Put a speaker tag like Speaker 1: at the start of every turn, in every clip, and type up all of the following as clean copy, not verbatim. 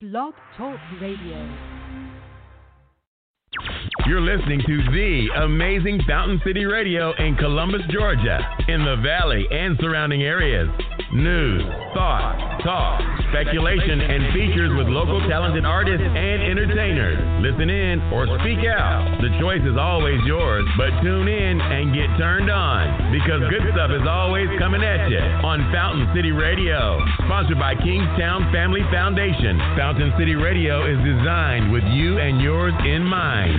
Speaker 1: Blog Talk Radio.
Speaker 2: You're listening to the amazing Fountain City Radio in Columbus, Georgia, in the Valley and surrounding areas. News, thought, talk, speculation, and features with local talented artists and entertainers. Listen in or speak out. The choice is always yours, but tune in and get turned on, because good stuff is always coming at you on Fountain City Radio. Sponsored by Kingstown Family Foundation. Fountain City Radio is designed with you and yours in mind.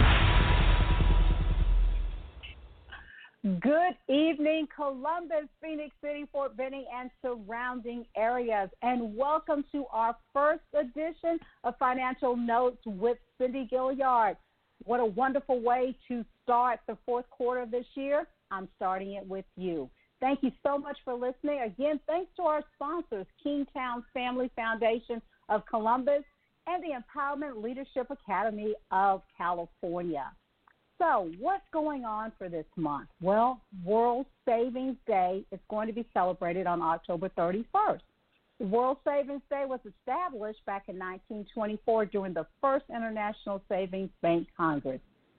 Speaker 3: Good evening, Columbus, Phoenix City, Fort Benning, and surrounding areas, and welcome to our first edition of Financial Notes with Cindy Gilliard. What a wonderful way to start the fourth quarter of this year. I'm starting it with you. Thank you so much for listening. Again, thanks to our sponsors, Kingstown Family Foundation of Columbus and the Empowerment Leadership Academy of California. So what's going on for this month? Well, World Savings Day is going to be celebrated on October 31st. World Savings Day was established back in 1924 during the first International Savings Bank Congress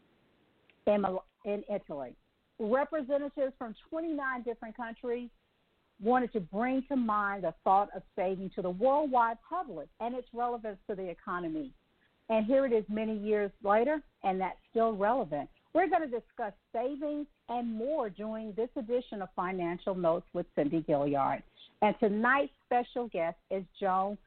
Speaker 3: in Italy. Representatives from 29 different countries wanted to bring to mind the thought of saving to the worldwide public and its relevance to the economy. And here it is many years later, and that's still relevant. We're going to discuss savings and more during this edition of Financial Notes with Cindy Gilliard. And tonight's special guest is Joan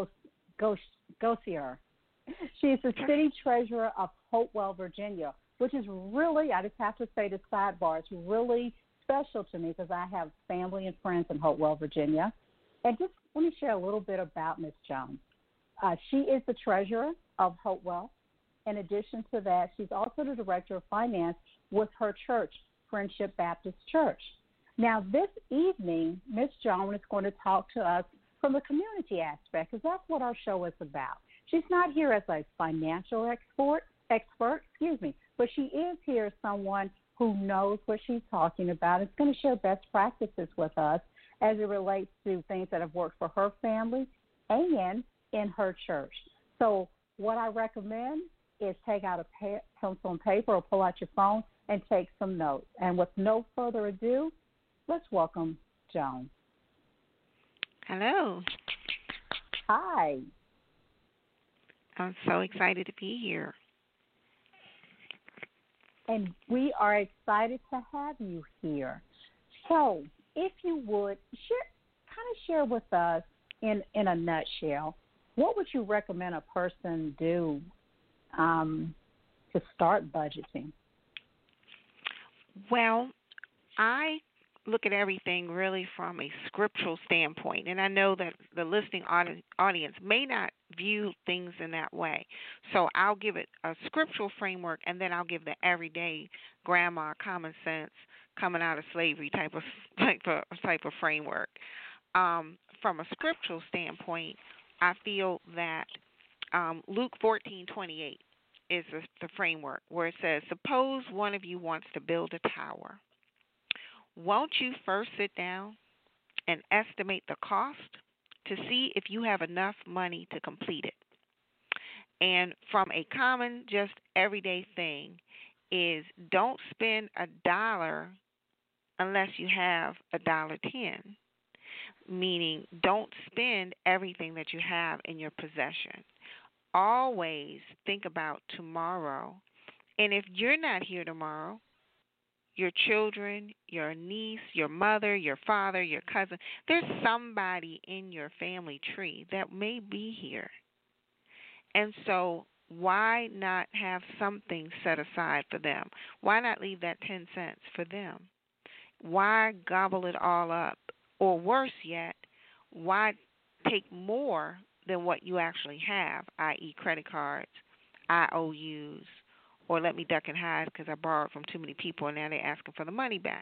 Speaker 3: Gaucier. She is the city treasurer of Hopewell, Virginia, which is really, I just have to say the sidebar, it's really special to me because I have family and friends in Hopewell, Virginia. And just let me share a little bit about Ms. Jones. She is the treasurer of Hopewell. In addition to that, she's also the director of finance with her church, Friendship Baptist Church. Now, this evening, Ms. Jones is going to talk to us from the community aspect, because that's what our show is about. She's not here as a financial expert, but she is here as someone who knows what she's talking about. It's going to share best practices with us as it relates to things that have worked for her family and in her church. So what I recommend is take out a pencil and paper or pull out your phone and take some notes. And with no further ado, let's welcome Joan.
Speaker 4: Hello.
Speaker 3: Hi.
Speaker 4: I'm so excited to be here.
Speaker 3: And we are excited to have you here. So if you would, share with us in a nutshell, what would you recommend a person do to start budgeting?
Speaker 4: Well, I look at everything really from a scriptural standpoint, and I know that the listening audience may not view things in that way. So I'll give it a scriptural framework, and then I'll give the everyday grandma common sense coming out of slavery type of framework. From a scriptural standpoint, I feel that Luke 14:28 is the framework where it says, suppose one of you wants to build a tower. Won't you first sit down and estimate the cost to see if you have enough money to complete it? And from a common, just everyday thing is don't spend $1 unless you have $1.10. Meaning don't spend everything that you have in your possession. Always think about tomorrow. And if you're not here tomorrow, your children, your niece, your mother, your father, your cousin, there's somebody in your family tree that may be here. And so why not have something set aside for them? Why not leave that 10 cents for them? Why gobble it all up? Or worse yet, why take more than what you actually have, i.e. credit cards, IOUs, or let me duck and hide because I borrowed from too many people and now they're asking for the money back.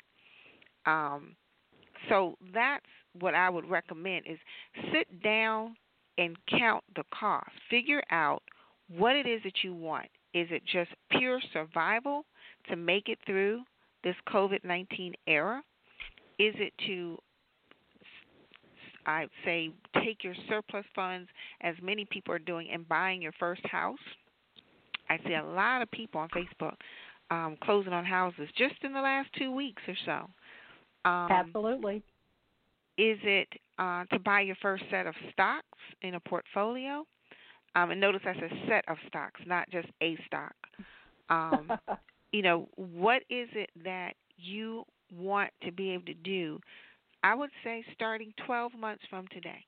Speaker 4: So that's what I would recommend is sit down and count the cost. Figure out what it is that you want. Is it just pure survival to make it through this COVID-19 era? Is it to I'd say take your surplus funds, as many people are doing, and buying your first house. I see a lot of people on Facebook closing on houses just in the last 2 weeks or so.
Speaker 3: Absolutely.
Speaker 4: Is it to buy your first set of stocks in a portfolio? And notice that's a set of stocks, not just a stock. What is it that you want to be able to do? I would say starting 12 months from today.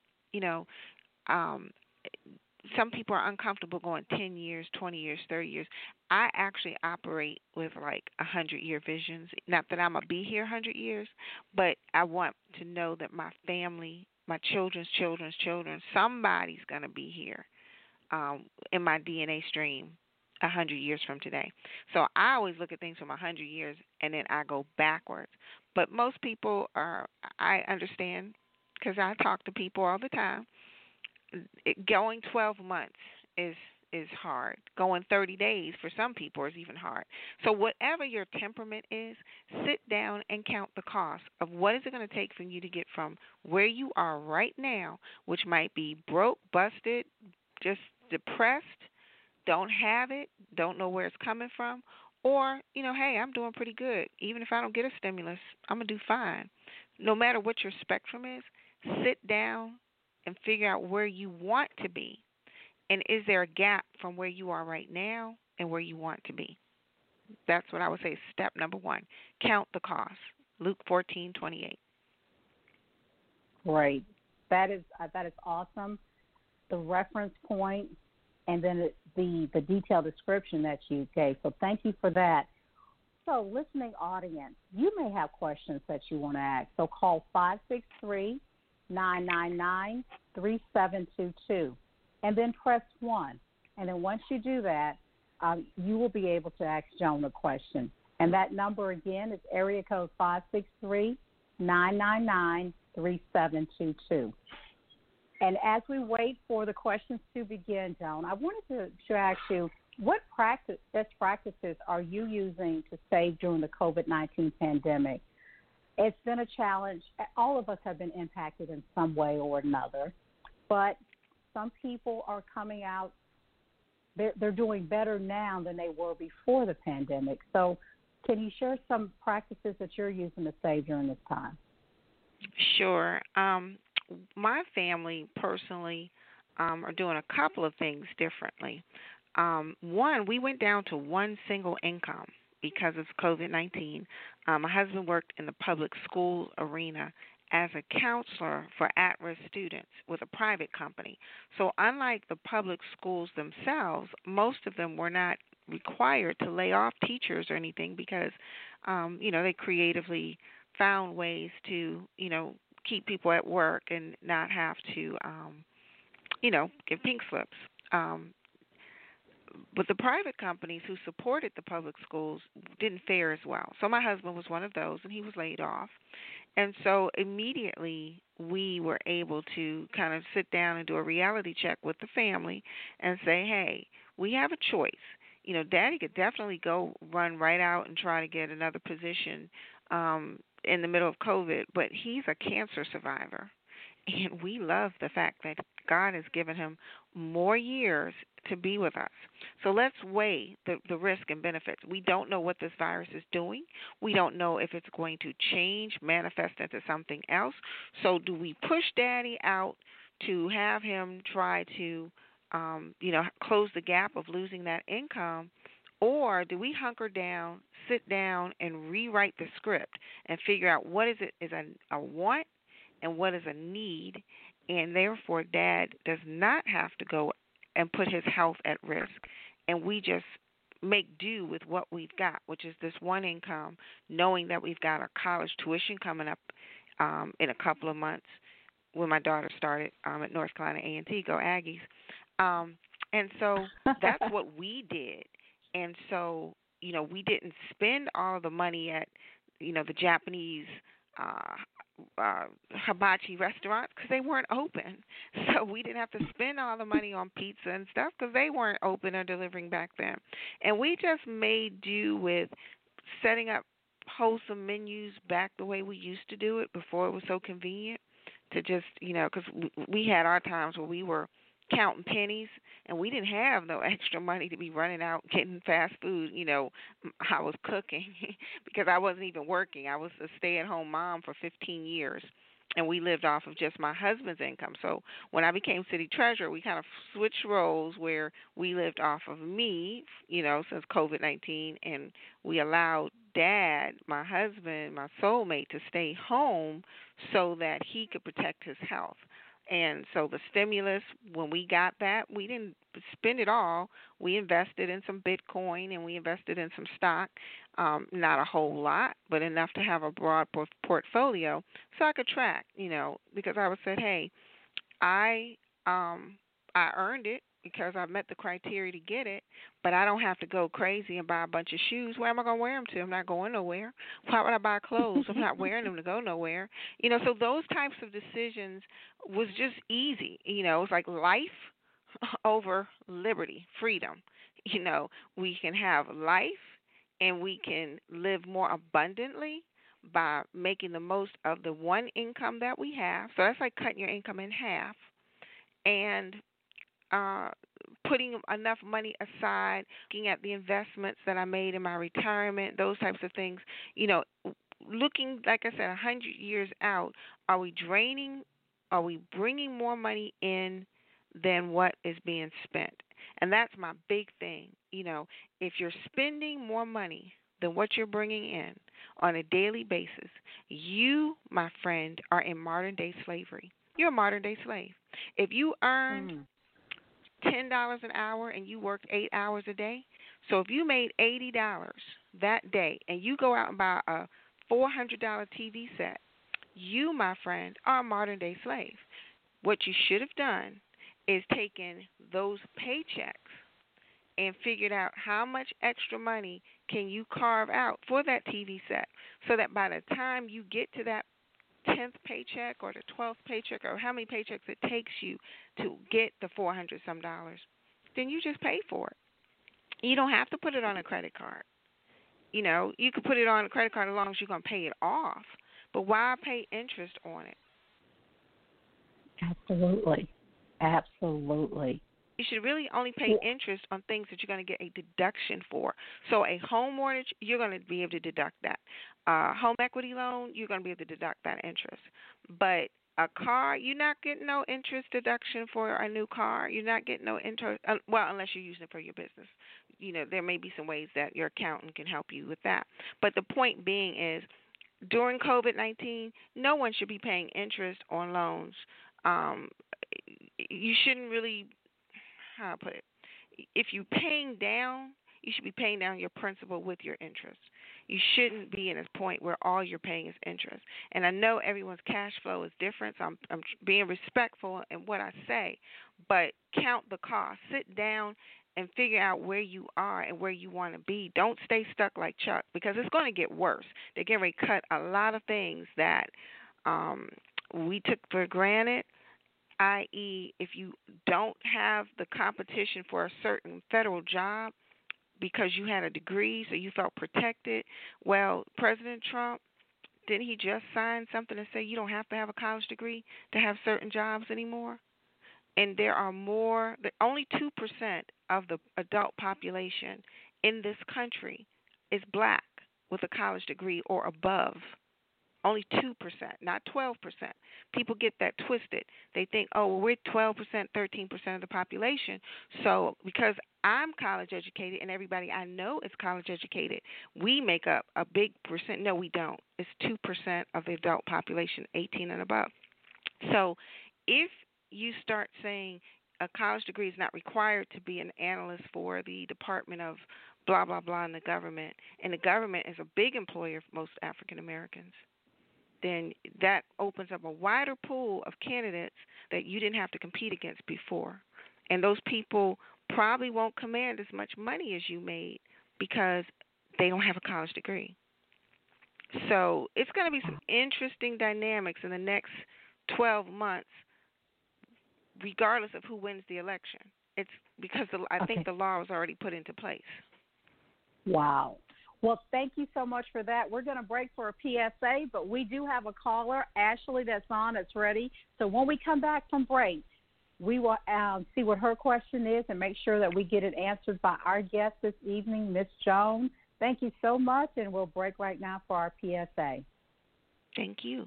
Speaker 4: Some people are uncomfortable going 10 years, 20 years, 30 years. I actually operate with like 100-year visions. Not that I'm going to be here 100 years, but I want to know that my family, my children's children's children, somebody's going to be here in my DNA stream 100 years from today. So I always look at things from 100 years and then I go backwards. But most people I understand because I talk to people all the time. Going 12 months is hard. Going 30 days for some people is even hard. So whatever your temperament is, sit down and count the cost of what is it going to take for you to get from where you are right now, which might be broke, busted, just depressed, don't have it, don't know where it's coming from, or, hey, I'm doing pretty good. Even if I don't get a stimulus, I'm going to do fine. No matter what your spectrum is, sit down and figure out where you want to be. And is there a gap from where you are right now and where you want to be? That's what I would say is step number one. Count the cost. Luke 14:28.
Speaker 3: Great. That is awesome. The reference point and then the detailed description that you gave. So thank you for that. So listening audience, you may have questions that you want to ask. So call 563-999-3722 and then press 1. And then once you do that, you will be able to ask Joan a question. And that number again is area code 563-999-3722. And as we wait for the questions to begin, Joan, I wanted to ask you, what best practices are you using to save during the COVID-19 pandemic? It's been a challenge. All of us have been impacted in some way or another, but some people are coming out. They're doing better now than they were before the pandemic. So can you share some practices that you're using to save during this time?
Speaker 4: Sure. My family personally are doing a couple of things differently. One, we went down to one single income because of COVID-19. My husband worked in the public school arena as a counselor for at-risk students with a private company. So unlike the public schools themselves, most of them were not required to lay off teachers or anything because, they creatively found ways to, keep people at work and not have to, give pink slips. But the private companies who supported the public schools didn't fare as well. So my husband was one of those, and he was laid off. And so immediately we were able to kind of sit down and do a reality check with the family and say, hey, we have a choice. Daddy could definitely go run right out and try to get another position in the middle of COVID, but he's a cancer survivor. And we love the fact that God has given him more years to be with us. So let's weigh the risk and benefits. We don't know what this virus is doing. We don't know if it's going to change, manifest into something else. So do we push Daddy out to have him try to, close the gap of losing that income? Or do we hunker down, sit down, and rewrite the script and figure out what is a want and what is a need, and therefore Dad does not have to go and put his health at risk, and we just make do with what we've got, which is this one income, knowing that we've got our college tuition coming up in a couple of months when my daughter started at North Carolina A&T, go Aggies. And so that's what we did. And so, we didn't spend all the money at, the Japanese hibachi restaurants because they weren't open. So we didn't have to spend all the money on pizza and stuff because they weren't open or delivering back then. And we just made do with setting up wholesome menus back the way we used to do it before it was so convenient, to just, because we had our times where we were counting pennies, and we didn't have no extra money to be running out getting fast food. I was cooking because I wasn't even working. I was a stay-at-home mom for 15 years, and we lived off of just my husband's income. So when I became city treasurer, we kind of switched roles where we lived off of me, since COVID-19, and we allowed Dad, my husband, my soulmate, to stay home so that he could protect his health. And so the stimulus, when we got that, we didn't spend it all. We invested in some Bitcoin and we invested in some stock, not a whole lot, but enough to have a broad portfolio so I could track, because I would say, hey, I earned it because I met the criteria to get it, but I don't have to go crazy and buy a bunch of shoes. Where am I going to wear them to? I'm not going nowhere. Why would I buy clothes? I'm not wearing them to go nowhere. So those types of decisions was just easy. It's like life over liberty, freedom. We can have life and we can live more abundantly by making the most of the one income that we have. So that's like cutting your income in half and putting enough money aside, looking at the investments that I made in my retirement, those types of things. Looking, like I said, 100 years out, are we bringing more money in than what is being spent? And that's my big thing. If you're spending more money than what you're bringing in on a daily basis, you, my friend, are in modern-day slavery. You're a modern-day slave. If you earned $10 an hour and you worked 8 hours a day, so if you made $80 that day and you go out and buy a $400 TV set, you, my friend, are a modern-day slave. What you should have done is taken those paychecks and figured out how much extra money can you carve out for that TV set so that by the time you get to that 10th paycheck or the 12th paycheck or how many paychecks it takes you to get the $400-some, then you just pay for it. You don't have to put it on a credit card. You could put it on a credit card as long as you're going to pay it off, but why pay interest on it?
Speaker 3: Absolutely.
Speaker 4: You should really only pay interest on things that you're going to get a deduction for. So a home mortgage, you're going to be able to deduct that. Home equity loan, you're going to be able to deduct that interest. But a car, you're not getting no interest deduction for a new car. You're not getting no interest, unless you're using it for your business. There may be some ways that your accountant can help you with that. But the point being is, during COVID-19, no one should be paying interest on loans. You shouldn't really, how to put it, if you're paying down, you should be paying down your principal with your interest. You shouldn't be in a point where all you're paying is interest. And I know everyone's cash flow is different, so I'm being respectful in what I say, but count the cost. Sit down and figure out where you are and where you want to be. Don't stay stuck like Chuck, because it's going to get worse. They're getting ready to cut a lot of things that we took for granted, i.e., if you don't have the competition for a certain federal job because you had a degree, so you felt protected. Well, President Trump, didn't he just sign something to say you don't have to have a college degree to have certain jobs anymore? And there are only 2% of the adult population in this country is black with a college degree or above. Only 2%, not 12%. People get that twisted. They think, oh, well, we're 12%, 13% of the population. So because I'm college educated and everybody I know is college educated, we make up a big percent. No, we don't. It's 2% of the adult population, 18 and above. So if you start saying a college degree is not required to be an analyst for the Department of blah, blah, blah in the government, and the government is a big employer for most African Americans, then that opens up a wider pool of candidates that you didn't have to compete against before. And those people probably won't command as much money as you made because they don't have a college degree. So it's going to be some interesting dynamics in the next 12 months, regardless of who wins the election. It's because I think the law was already put into place.
Speaker 3: Wow. Well, thank you so much for that. We're going to break for a PSA, but we do have a caller, Ashley, that's on, that's ready. So when we come back from break, we will see what her question is and make sure that we get it answered by our guest this evening, Miss Jones. Thank you so much, and we'll break right now for our PSA.
Speaker 4: Thank you.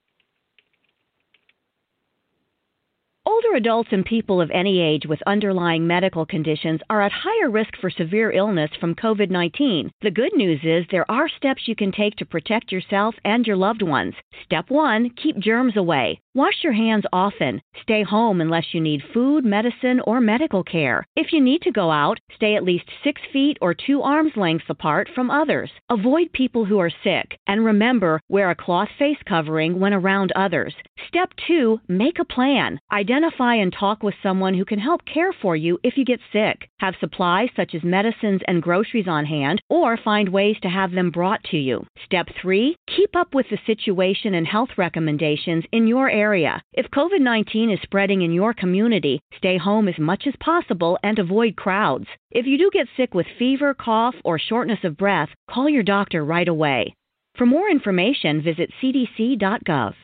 Speaker 5: Older adults and people of any age with underlying medical conditions are at higher risk for severe illness from COVID-19. The good news is there are steps you can take to protect yourself and your loved ones. Step 1, keep germs away. Wash your hands often. Stay home unless you need food, medicine, or medical care. If you need to go out, stay at least 6 feet or 2 arms lengths apart from others. Avoid people who are sick. And remember, wear a cloth face covering when around others. Step 2, make a plan. Identify and talk with someone who can help care for you if you get sick. Have supplies such as medicines and groceries on hand, or find ways to have them brought to you. Step 3, keep up with the situation and health recommendations in your area. If COVID-19 is spreading in your community, stay home as much as possible and avoid crowds. If you do get sick with fever, cough, or shortness of breath, call your doctor right away. For more information, visit cdc.gov.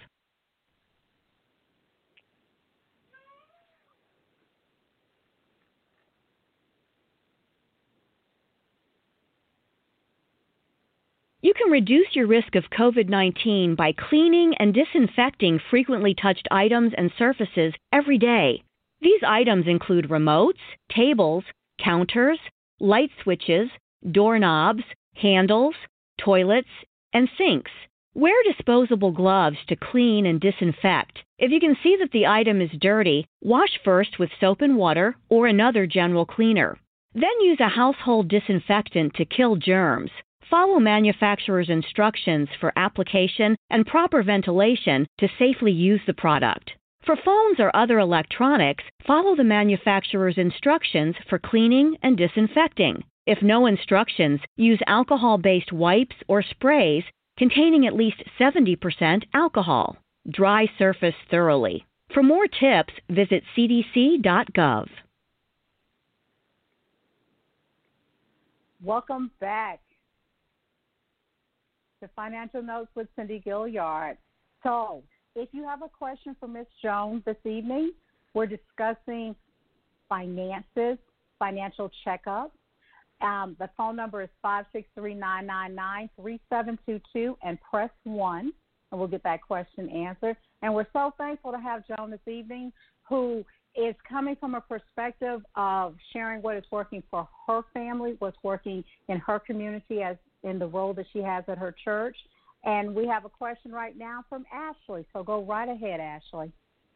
Speaker 5: You can reduce your risk of COVID-19 by cleaning and disinfecting frequently touched items and surfaces every day. These items include remotes, tables, counters, light switches, doorknobs, handles, toilets, and sinks. Wear disposable gloves to clean and disinfect. If you can see that the item is dirty, wash first with soap and water or another general cleaner. Then use a household disinfectant to kill germs. Follow manufacturer's instructions for application and proper ventilation to safely use the product. For phones or other electronics, follow the manufacturer's instructions for cleaning and disinfecting. If no instructions, use alcohol-based wipes or sprays containing at least 70% alcohol. Dry surface thoroughly. For more tips, visit cdc.gov.
Speaker 3: Welcome back to Financial Notes with Cindy Gilliard. So, if you have a question for Ms. Jones this evening, we're discussing finances, financial checkup. The phone number is 563-999-3722 and press 1, and we'll get that question answered. And we're so thankful to have Joan this evening, who is coming from a perspective of sharing what is working for her family, what's working in her community as in the role that she has at her church. And we have a question right now from Ashley. So go right ahead, Ashley.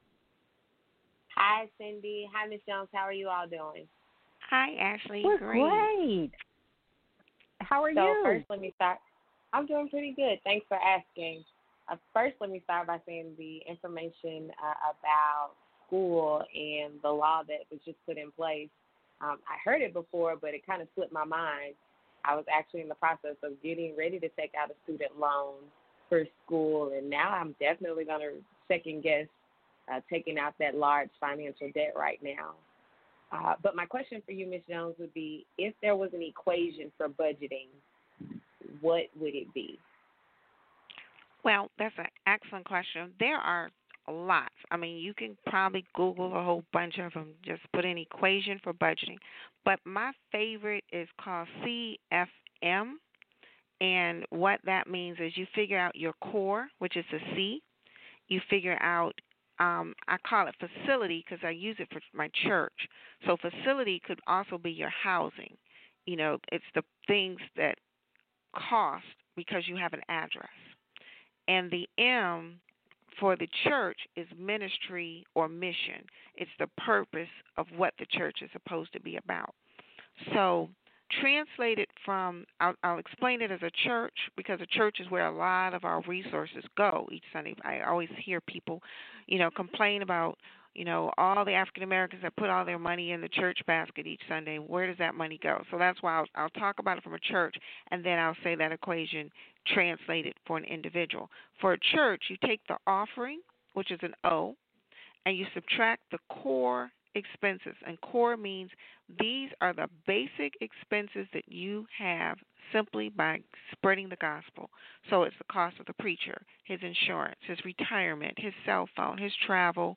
Speaker 6: Hi, Cindy. Hi, Ms. Jones. How are you all doing?
Speaker 4: Hi, Ashley.
Speaker 3: We're great. How are you?
Speaker 6: So first, let me start. I'm doing pretty good. Thanks for asking. First, let me start by saying the information about school and the law that was just put in place. I heard it before, but it kind of slipped my mind. I was actually in the process of getting ready to take out a student loan for school, and now I'm definitely going to second guess taking out that large financial debt right now. But my question for you, Ms. Jones, would be, if there was an equation for budgeting, what would it be?
Speaker 4: Well, that's an excellent question. There are lots. I mean, you can probably Google a whole bunch of them. Just put in equation for budgeting. But my favorite is called CFM. And what that means is you figure out your core, which is a C. You figure out, I call it facility because I use it for my church. So facility could also be your housing. You know, it's the things that cost because you have an address. And the M for the church is ministry or mission. It's the purpose of what the church is supposed to be about. So translate it from, I'll explain it as a church, because a church is where a lot of our resources go each Sunday. I always hear people, complain about, all the African Americans that put all their money in the church basket each Sunday. Where does that money go? So that's why I'll talk about it from a church, and then I'll say that equation translated for an individual. For a church, you take the offering, which is an O, and you subtract the core expenses. And core means These are the basic expenses that you have simply by spreading the gospel. So it's the cost of the preacher, his insurance, his retirement, his cell phone, his travel.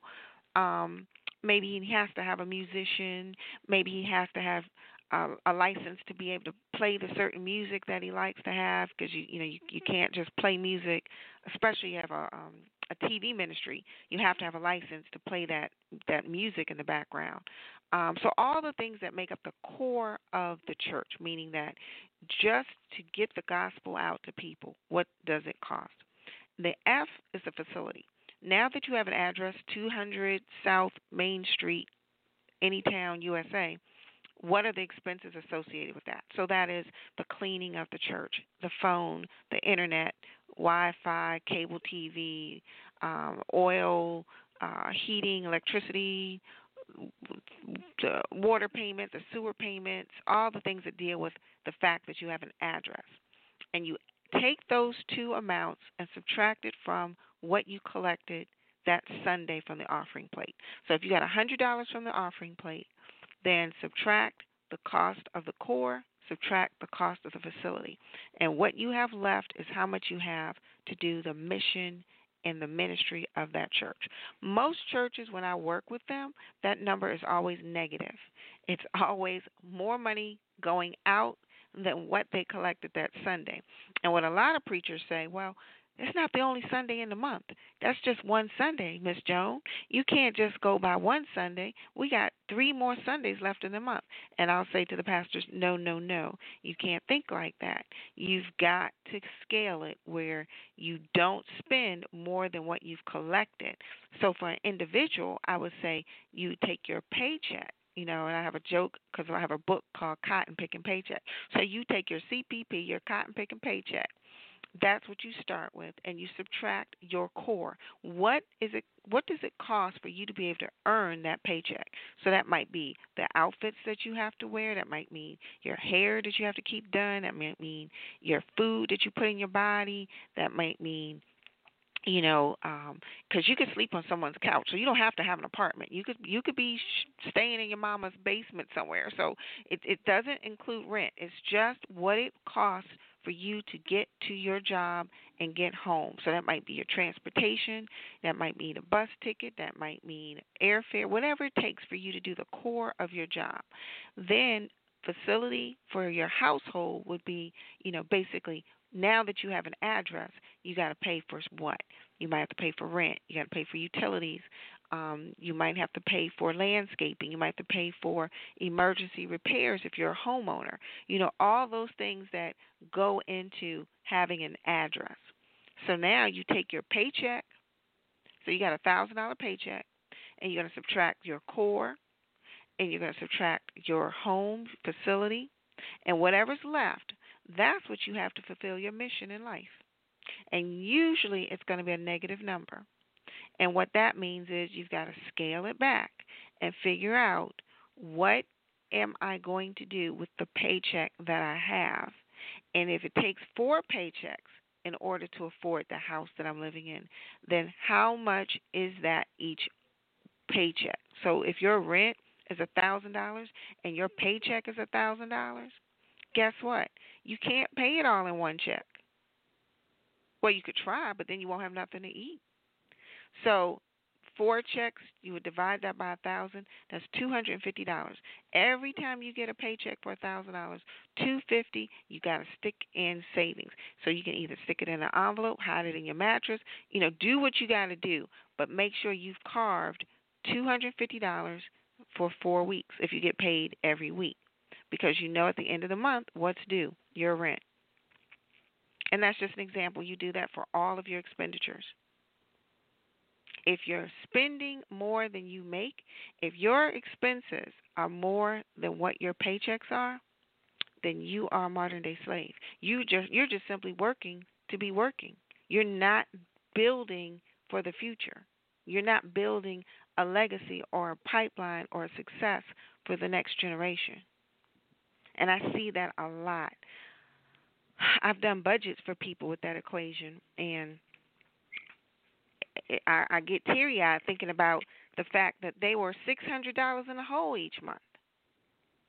Speaker 4: Maybe he has to have a musician. Maybe he has to have a license to be able to play the certain music that he likes to have, because you can't just play music, especially you have a TV ministry. You have to have a license to play that music in the background. So all the things that make up the core of the church, meaning that just to get the gospel out to people, what does it cost? The F is the facility. Now that you have an address, 200 South Main Street, Anytown, USA, what are the expenses associated with that? So that is the cleaning of the church, the phone, the internet, Wi-Fi, cable TV, oil, heating, electricity, the water payments, the sewer payments, all the things that deal with the fact that you have an address. And you take those two amounts and subtract it from what you collected that Sunday from the offering plate. So if you got $100 from the offering plate, then subtract the cost of the core, subtract the cost of the facility. And what you have left is how much you have to do the mission and the ministry of that church. Most churches, when I work with them, that number is always negative. It's always more money going out than what they collected that Sunday. And what a lot of preachers say, well, it's not the only Sunday in the month. That's just one Sunday, Miss Joan. You can't just go by one Sunday. We got 3 more Sundays left in the month. And I'll say to the pastors, no. You can't think like that. You've got to scale it where you don't spend more than what you've collected. So for an individual, I would say you take your paycheck. And I have a joke because I have a book called Cotton Picking Paycheck. So you take your CPP, your cotton picking paycheck. That's what you start with, and you subtract your core. What does it cost for you to be able to earn that paycheck? So that might be the outfits that you have to wear. That might mean your hair that you have to keep done. That might mean your food that you put in your body. That might mean because you could sleep on someone's couch, so you don't have to have an apartment. You could be staying in your mama's basement somewhere. So it doesn't include rent. It's just what it costs for you to get to your job and get home. So that might be your transportation, that might mean a bus ticket, that might mean airfare, whatever it takes for you to do the core of your job. Then facility for your household would be, basically now that you have an address, you got to pay for what? You might have to pay for rent. You got to pay for utilities. You might have to pay for landscaping. You might have to pay for emergency repairs if you're a homeowner. All those things that go into having an address. So now you take your paycheck. So you got a $1,000 paycheck, and you're going to subtract your core, and you're going to subtract your home facility, and whatever's left, that's what you have to fulfill your mission in life. And usually it's going to be a negative number. And what that means is you've got to scale it back and figure out, what am I going to do with the paycheck that I have? And if it takes 4 paychecks in order to afford the house that I'm living in, then how much is that each paycheck? So if your rent is $1,000 and your paycheck is $1,000, guess what? You can't pay it all in one check. Well, you could try, but then you won't have nothing to eat. So 4 checks, you would divide that by 1,000. That's $250. Every time you get a paycheck for $1,000, $250 you got to stick in savings. So you can either stick it in an envelope, hide it in your mattress. Do what you got to do, but make sure you've carved $250 for 4 weeks if you get paid every week, because at the end of the month what's due? Your rent. And that's just an example. You do that for all of your expenditures. If you're spending more than you make, if your expenses are more than what your paychecks are, then you are a modern-day slave. You're just simply working to be working. You're not building for the future. You're not building a legacy or a pipeline or a success for the next generation. And I see that a lot. I've done budgets for people with that equation, and I get teary-eyed thinking about the fact that they were $600 in the hole each month.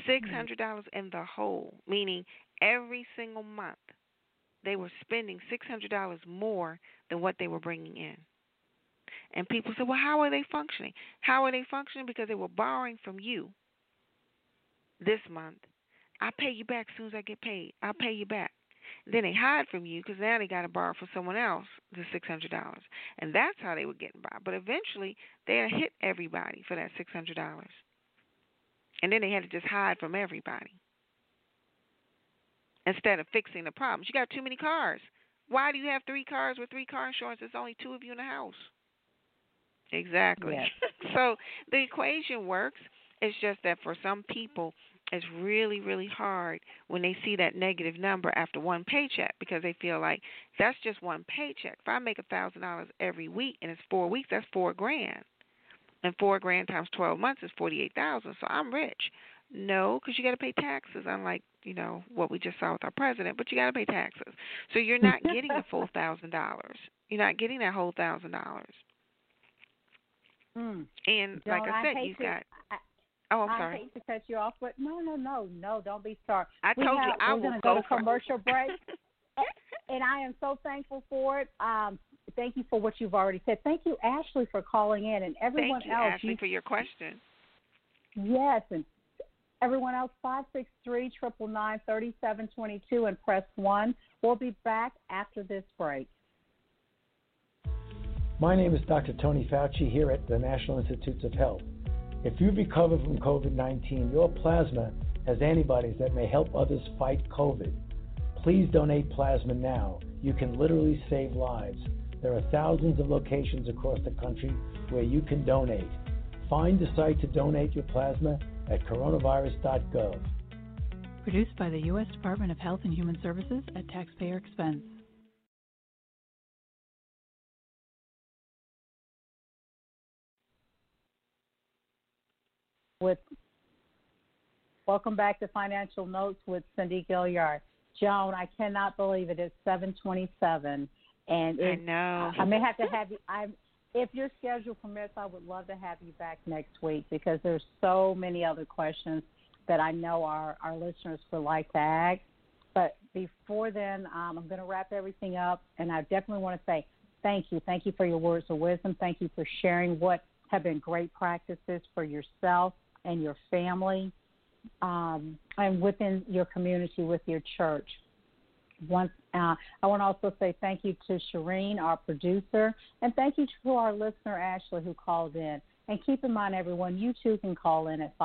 Speaker 4: $600 in the hole, meaning every single month they were spending $600 more than what they were bringing in. And people said, well, how are they functioning? How are they functioning? Because they were borrowing from you this month. I'll pay you back as soon as I get paid. I'll pay you back. Then they hide from you because now they got to borrow from someone else the $600. And that's how they were getting by. But eventually, they had hit everybody for that $600. And then they had to just hide from everybody instead of fixing the problems. You got too many cars. Why do you have 3 cars with 3 car insurance? There's only 2 of you in the house. Exactly.
Speaker 3: Yes.
Speaker 4: So the equation works. It's just that for some people, it's really, really hard when they see that negative number after one paycheck because they feel like that's just one paycheck. If I make $1,000 every week and it's 4 weeks, that's $4,000. And $4,000 times 12 months is $48,000. So I'm rich. No, because you got to pay taxes. Unlike what we just saw with our president, but you got to pay taxes. So you're not getting the full $1,000. You're not getting that whole $1,000. And like I said, you've got. I'm sorry.
Speaker 3: I hate to cut you off, but no, don't be sorry.
Speaker 4: I told you I will
Speaker 3: go. We're going to go to commercial break, and I am so thankful for it. Thank you for what you've already said. Thank you, Ashley, for calling in, and everyone
Speaker 4: else. Thank you, Ashley, for your question.
Speaker 3: Yes, and everyone else, 563-999-3722 and press 1. We'll be back after this break.
Speaker 7: My name is Dr. Tony Fauci here at the National Institutes of Health. If you've recovered from COVID-19, your plasma has antibodies that may help others fight COVID. Please donate plasma now. You can literally save lives. There are thousands of locations across the country where you can donate. Find the site to donate your plasma at coronavirus.gov.
Speaker 8: Produced by the U.S. Department of Health and Human Services at taxpayer expense.
Speaker 3: Welcome back to Financial Notes with Cindy Gilliard. Joan, I cannot believe it is 7:27, and
Speaker 4: I know.
Speaker 3: I may have to have you. If your schedule permits, I would love to have you back next week because there's so many other questions that I know our listeners would like to ask. But before then, I'm going to wrap everything up, and I definitely want to say thank you. Thank you for your words of wisdom. Thank you for sharing what have been great practices for yourself and your family, and within your community with your church. I want to also say thank you to Shireen, our producer, and thank you to our listener, Ashley, who called in. And keep in mind, everyone, you too can call in at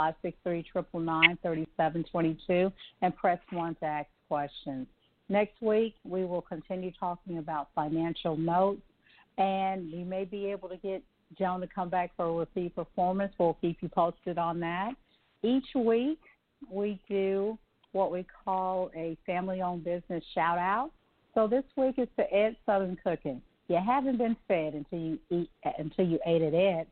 Speaker 3: 563-999-3722 and press 1 to ask questions. Next week, we will continue talking about financial notes, and we may be able to get Joan to come back for a repeat performance. We'll keep you posted on that. Each week, we do what we call a family-owned business shout-out. So this week is to Ed Southern Cooking. You haven't been fed until you ate at Ed.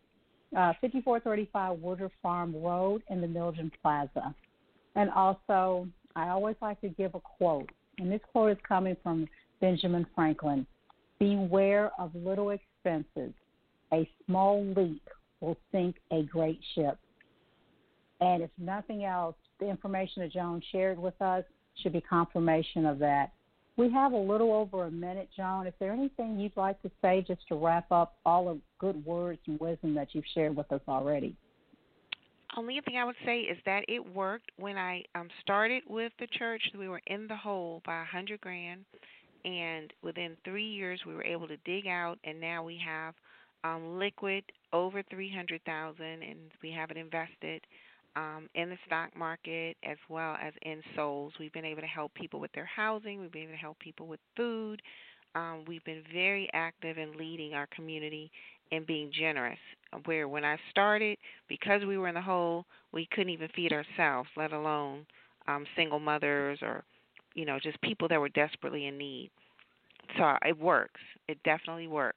Speaker 3: 5435 Woodruff Farm Road in the Milton Plaza. And also, I always like to give a quote, and this quote is coming from Benjamin Franklin. Beware of little expenses. A small leak will sink a great ship. And if nothing else, the information that Joan shared with us should be confirmation of that. We have a little over a minute, Joan. Is there anything you'd like to say just to wrap up all the good words and wisdom that you've shared with us already?
Speaker 4: Only thing I would say is that it worked. When I started with the church, we were in the hole by $100,000, and within 3 years we were able to dig out, and now we have liquid over $300,000, and we have it invested in the stock market as well as in souls. We've been able to help people with their housing. We've been able to help people with food. We've been very active in leading our community and being generous. Where when I started, because we were in the hole, we couldn't even feed ourselves, let alone single mothers or, just people that were desperately in need. So it works. It definitely works.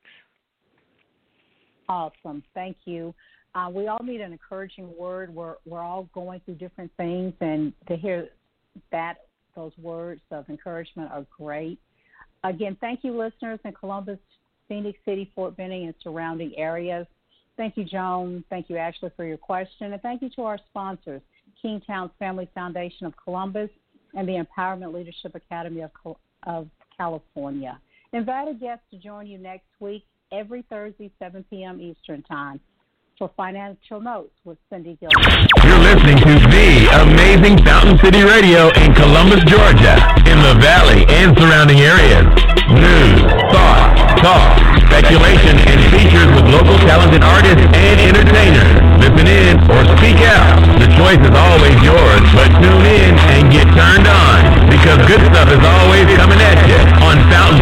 Speaker 3: Awesome. Thank you. We all need an encouraging word. We're all going through different things, and to hear those words of encouragement are great. Again, thank you, listeners in Columbus, Phoenix City, Fort Benning, and surrounding areas. Thank you, Joan. Thank you, Ashley, for your question, and thank you to our sponsors, Kingtowns Family Foundation of Columbus, and the Empowerment Leadership Academy of California. Invite a guest to join you next week, every Thursday, 7 p.m. Eastern Time, for Financial Notes with Cindy Gilbert.
Speaker 2: You're listening to the amazing Fountain City Radio in Columbus, Georgia, in the Valley and surrounding areas. News, thought, talk, speculation, and features with local talented artists and entertainers. Listen in or speak out. The choice is always yours, but tune in and get turned on, because good stuff is always coming at you on Fountain